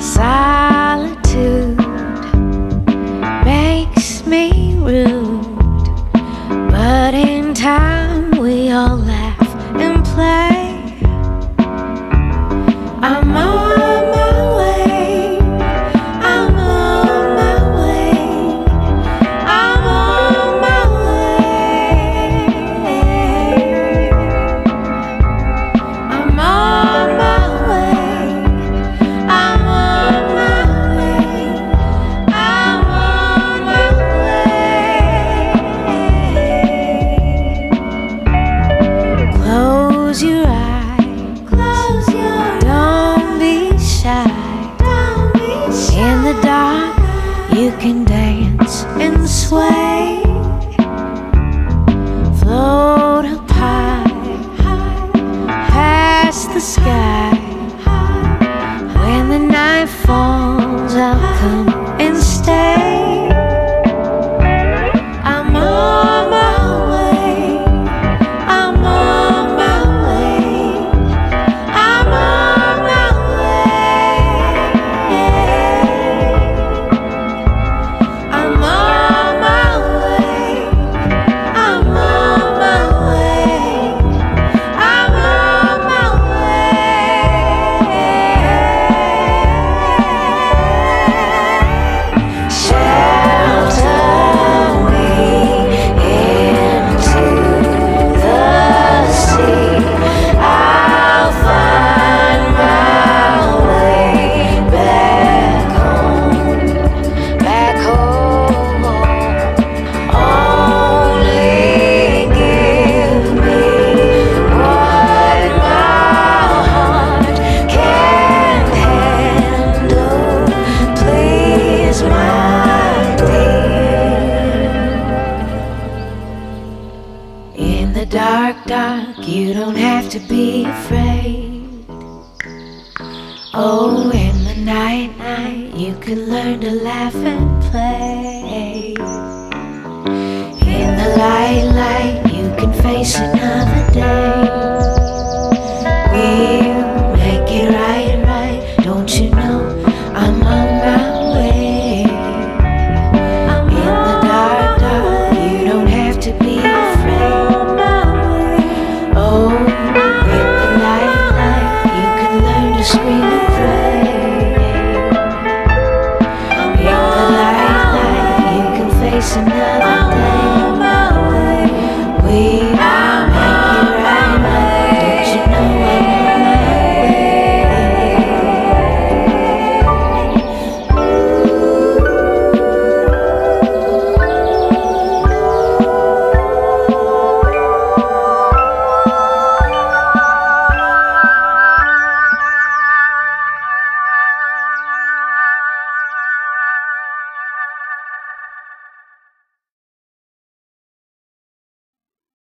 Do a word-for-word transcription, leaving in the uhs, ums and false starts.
Solitude makes me rude, but in time we all laugh and play. I'm on my way, I'm on my way, I'm on my way. I'm on my way, I'm on my way, I'm on my way. Close your eyes, close your eyes. Don't be shy, don't be shy. In the dark you can dance and sway. Float up high, past the sky. When the night falls, I'll come and stay. I'm on my way, I'm on my way, I'm on my way. I'm on my way, I'm on my way, I'm on my way. Shelter me into the sea. I'll find my way back home, back home. Only give me what my heart can handle, please, my dear. In the dark, dark, you don't have to be afraid. Oh, in the night, night, you can learn to laugh and play. In the light, light, you can face another day. We'll make it right, right, don't you know? I'm on my way. In the dark, dark, you don't have to be afraid. Oh, in the light, light, you can learn to scream